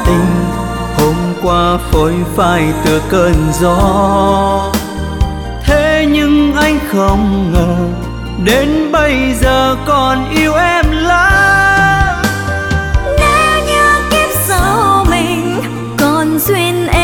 tình hôm qua phôi phai từ cơn gió. Thế nhưng anh không ngờ đến bây giờ còn yêu em lắm. Nếu như kiếp sau mình còn duyên